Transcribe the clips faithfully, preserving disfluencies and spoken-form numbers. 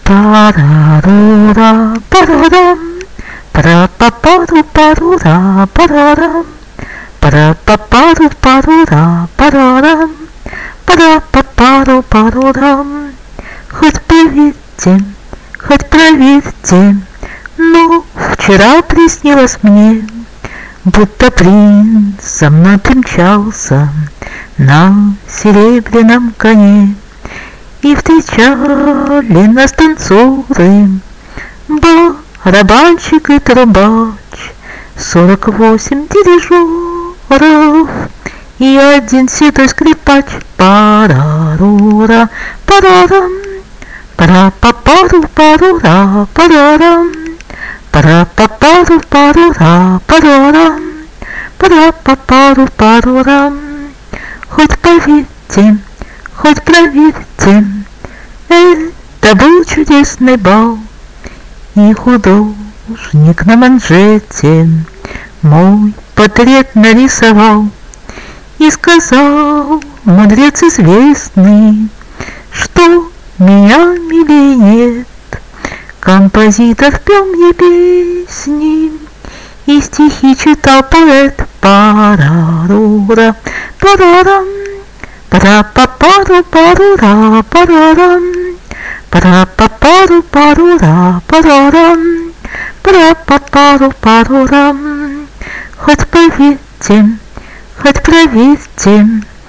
Парарура, парарам, парапапару, парура, парарам, парапапару, парура, парарам, парапапару, парурам. Хоть поверьте, хоть проверьте, но вчера приснилось мне, будто принц за мной примчался на серебряном коне. И встречали нас танцоры, барабанщик и трубач, сорок восемь дирижеров и один седой скрипач. Парарура, парарам, парапапару, парура, парарам, парапапару, парура, парарам, парапапару, парурам. Хоть поверьте, хоть проверьте, это был чудесный бал, и художник на манжете мой портрет нарисовал. И сказал мудрец известный, что меня милее нет. Композитор пел мне песни, и стихи читал поэт. Парарура, парарам, парапапару, парура, парарам, парапапару, парура, парарам, парапапару, парурам. Хоть поверьте, хоть проверьте,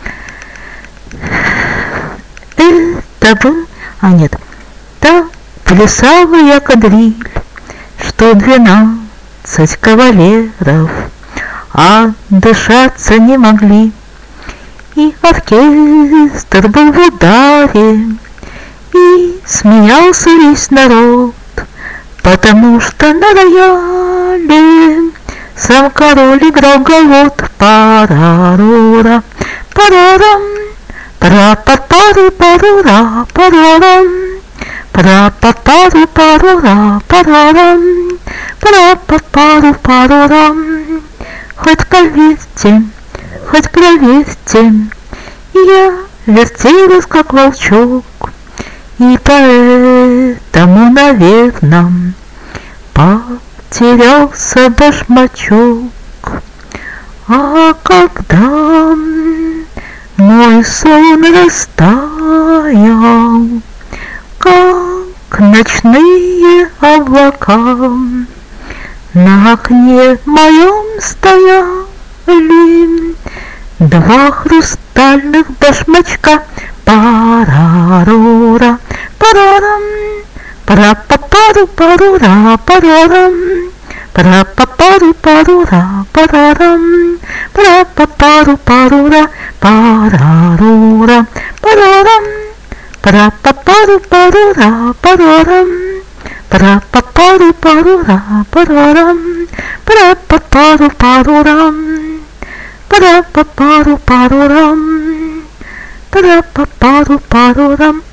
это был, а нет, та плясовая кадриль, что двенадцать кавалеров отдышаться не могли. И оркестр был в ударе, и смеялся весь народ, потому что на рояле сам король играл голод. Парарура, парарам, парапапару, парура, парарам, парапапару, парура, парарам, парапапару, парурам. Хоть поверьте, хоть проверьте, я вертелась как волчок, и поэтому, наверно, потерялся башмачок. А когда мой сон растаял, как ночные облака, на окне моем стояли два хрустальных башмачка. Парарура, парарам, парапапару, парура, парарам, парапапару, парура, парарам, парапапару, парура, парарура, парарам, парапапару, парура, парарам, парапапару, парура, парарам, парапапару, парурам, парапапару, парурам, парапапару, парурам.